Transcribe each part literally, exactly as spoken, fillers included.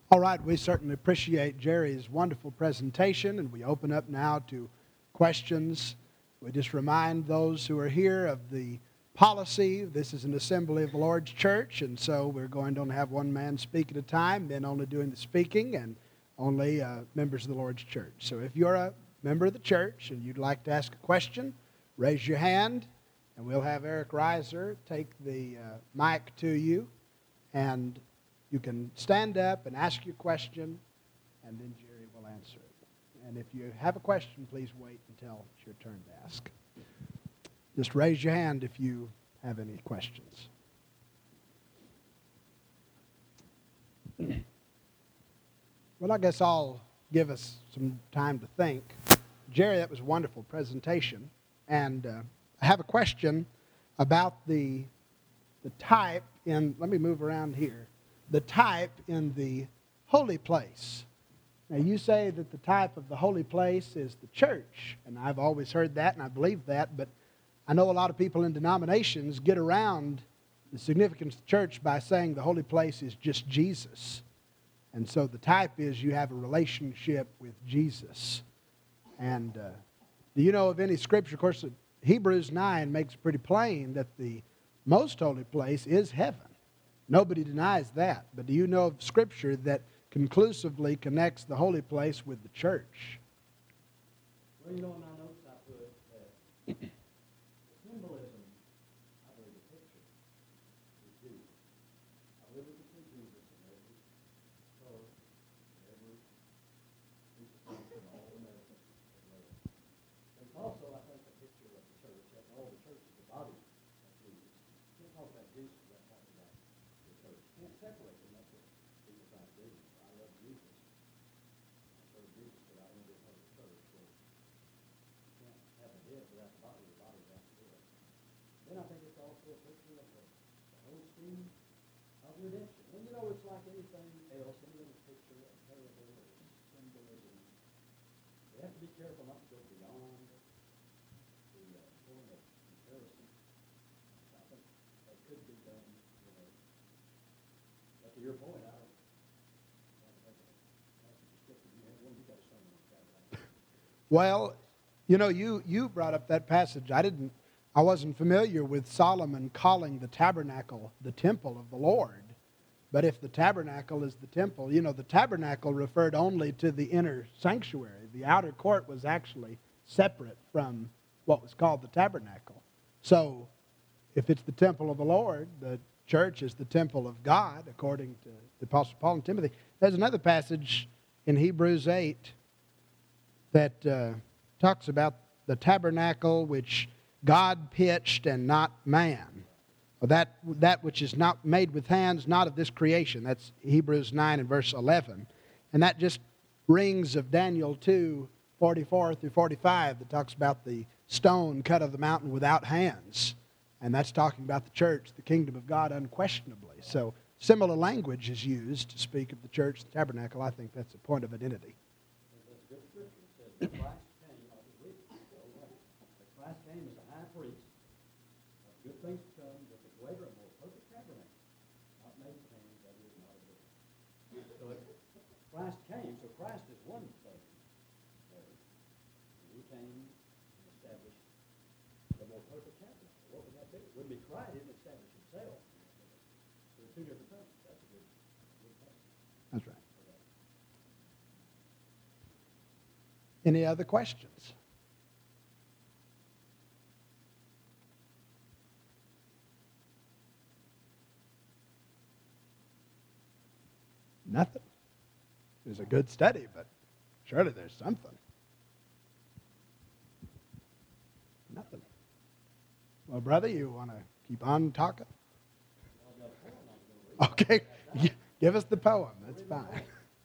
All right, we certainly appreciate Jerry's wonderful presentation, and we open up now to questions. We just remind those who are here of the policy. This is an assembly of the Lord's church, and so we're going to only have one man speak at a time, men only doing the speaking, and only uh, members of the Lord's church. So if you're a member of the church and you'd like to ask a question, raise your hand, and we'll have Eric Reiser take the uh, mic to you, and you can stand up and ask your question, and then Jerry will answer it. And if you have a question, please wait until it's your turn to ask. Just raise your hand if you have any questions. Well, I guess I'll give us some time to think. Jerry, that was a wonderful presentation. And uh, I have a question about the, the type in, let me move around here. The type in the holy place. Now, you say that the type of the holy place is the church, and I've always heard that, and I believe that, but I know a lot of people in denominations get around the significance of the church by saying the holy place is just Jesus. And so the type is you have a relationship with Jesus. And uh, do you know of any scripture? Of course, Hebrews nine makes it pretty plain that the most holy place is heaven. Nobody denies that. But do you know of Scripture that conclusively connects the holy place with the church? Well, you know, in my notes I put that the symbolism, I believe the picture, is Jesus. I believe we can see Jesus in every color, in every piece of furniture, and all the medicine as well. But it's also, I think, a picture of the church. After all, the church is the body of Jesus. You can't talk about Jesus without talking about the church. You can't separate them. That's what people try to do. I love Jesus. I serve Jesus, but I want to be a part of the church. Well, you can't have the head without the body. The body without the head. Then I think it's also a picture of the, the whole scheme of redemption. And you know, it's like anything else, any little picture, a parable, or symbolism. We have to be careful not to go beyond the uh, point of comparison. I think that could be done, you know. But to your point, I don't. Well, you know, you, you brought up that passage. I didn't, I wasn't familiar with Solomon calling the tabernacle the temple of the Lord. But if the tabernacle is the temple, you know, the tabernacle referred only to the inner sanctuary. The outer court was actually separate from what was called the tabernacle. So, if it's the temple of the Lord, the church is the temple of God, according to the Apostle Paul and Timothy. There's another passage in Hebrews eight that uh, talks about the tabernacle which God pitched and not man. Or that, that which is not made with hands, not of this creation. That's Hebrews nine and verse eleven. And that just rings of Daniel two, forty-four through forty-five, that talks about the stone cut of the mountain without hands. And that's talking about the church, the kingdom of God, unquestionably. So similar language is used to speak of the church, the tabernacle. I think that's a point of identity. That's a good scripture. It says Christ came, I'll just read it. That Christ came as a high priest of good things to come with a greater and more perfect tabernacle, not made with hands, that is not of this. So if Christ came, so Christ is one thing there. And he came and established the more perfect tabernacle. What would that be? It wouldn't be Christ, he didn't establish himself. There are two different things. That's a good, good passage. That's right. Any other questions? Nothing. It was a good study, but surely there's something. Nothing. Well, brother, you want to keep on talking? Okay. Give us the poem. That's fine. It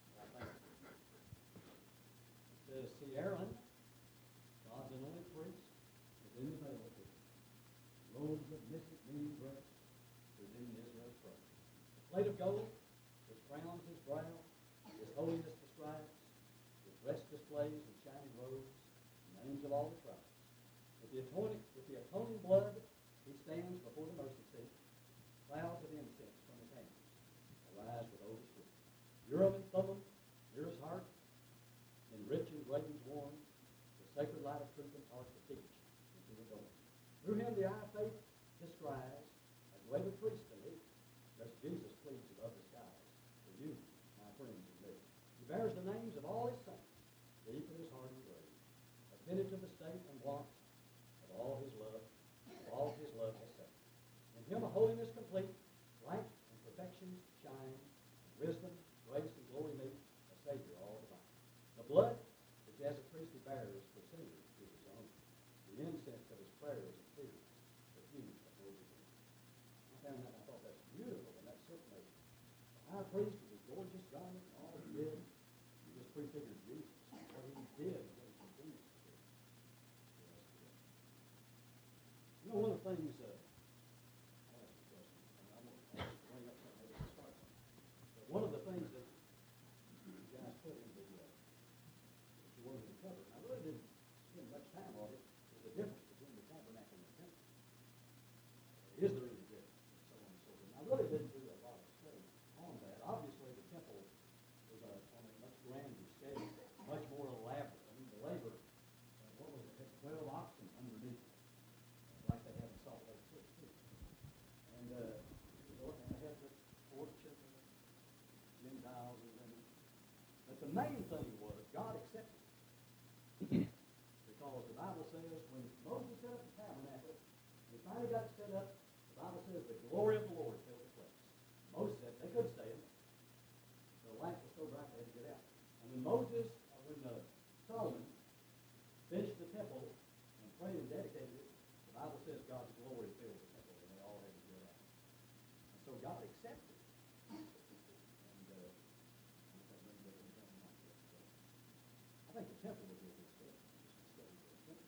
says, see Aaron, God's anointed priest, is in the veil of his robes of mystic meaning grace, presenting Israel's praise. The plate of gold, which crowns his brow, his holiness describes, his breast displays in shining robes, names of all the tribes. With the atoning, with the atoning blood, he stands before the mercy seat. Clouds of incense from his hands arise with odors sweet. Urim and Thummim, near his heart, in rich engravings worn, the sacred light of truth impart to teach and to adorn. Through him the eye of faith descries, as greater priest than he, lest Jesus pleads above the skies, for you, my friends, and me. He bears the names of all his saints, deep in his heart engraved, appended to the state and wants of all his love, of all his love has saved. In him a holiness complete, light and perfections shine, wisdom, grace, and glory meet, a Savior all divine. The blood, which as a priest he bears, for sinners is his own. The incense of his prayers and tears, diffused the holy room. I found that, I thought that's beautiful, and that certainly, the high priest with his gorgeous garment and all he did, he just prefigured Jesus, what he did and what he continues to do for us today. You know, one of the things, uh, I'll ask you a question, and I'm going to bring up something maybe to start on. But one of the things that you guys put in the, uh, that you wanted to cover, and I really didn't spend much time on it, is the difference between the tabernacle and the temple. Is there any difference? And so on and so forth. And I really didn't do a lot of study on that. Obviously, the temple was a, on a much grander scale, much more elaborate. I mean, the labor, uh, what was it, had twelve oxen underneath it, uh, like they have in Salt Lake City, too. And, uh, it was, and they had the porch of the Gentiles and women. But the main thing was God accepted it. Because the Bible says when Moses set up the tabernacle, when he finally got it set up, the Bible says the glory of the Lord filled the place. Moses said they couldn't stay in it. The lamp was so bright they had to get out. And when Moses, uh, when uh, Solomon finished the temple and prayed and dedicated it, the Bible says God's glory filled the temple and they all had to get out. And so God accepted it. And uh, that brings up anything like that. So I think the temple would be a good study. Just to study the temple.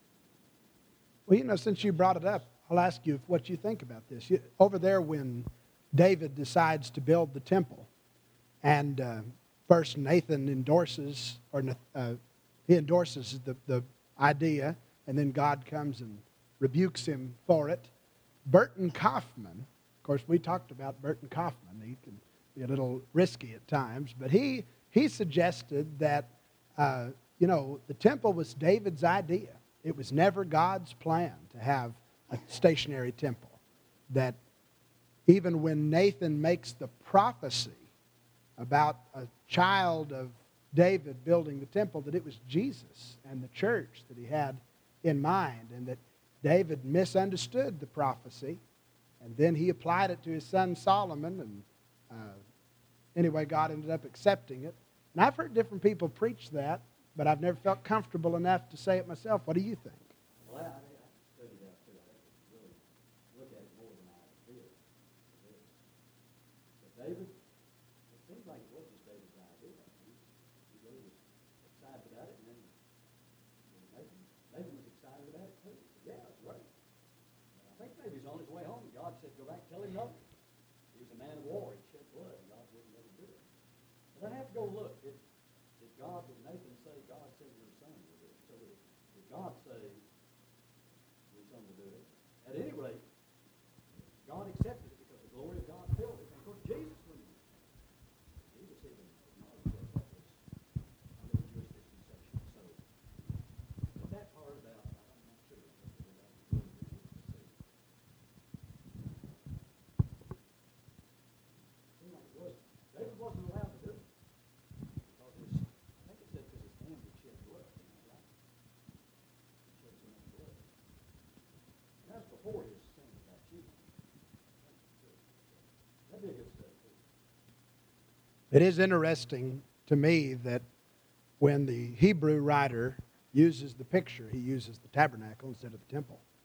Well, you know, since you brought it up, I'll ask you what you think about this. You, over there, when David decides to build the temple, and uh, first Nathan endorses, or uh, he endorses the, the idea, and then God comes and rebukes him for it. Burton Kaufman, of course, we talked about Burton Kaufman. He can be a little risky at times, but he he suggested that uh, you know the temple was David's idea. It was never God's plan to have a stationary temple. That even when Nathan makes the prophecy about a child of David building the temple, that it was Jesus and the church that he had in mind, and that David misunderstood the prophecy, and then he applied it to his son Solomon, and uh, anyway, God ended up accepting it. And I've heard different people preach that, but I've never felt comfortable enough to say it myself. What do you think? Well, I, I mean, I studied that too. I have to really look at it more than I did. But David, it seems like it was just David's idea. He, he really was excited about it, and then Nathan, Nathan was excited about it too. He said, yeah, that's great. And I think maybe he's on his way home. God said, go back and tell him no. He was a man of war. He shed blood, and God wouldn't let him do it. But I have to go look. Did, did God, did Nathan say, God said your son will do it? So did, did God say your son will do it? At any rate, God accepted it because the glory of God filled it. And of course, Jesus, when Jesus even acknowledged that that was under the Jewish dispensation. So, but that part about, I'm not sure. That was really difficult to see. It seemed like it was. David wasn't allowed to do it. Because his, I think it said because his hand would shed blood. Isn't that right? He shed so much blood. And that's before his sin of Bathsheba. That'd be a good study, too. It is interesting to me that when the Hebrew writer uses the picture, he uses the tabernacle instead of the temple.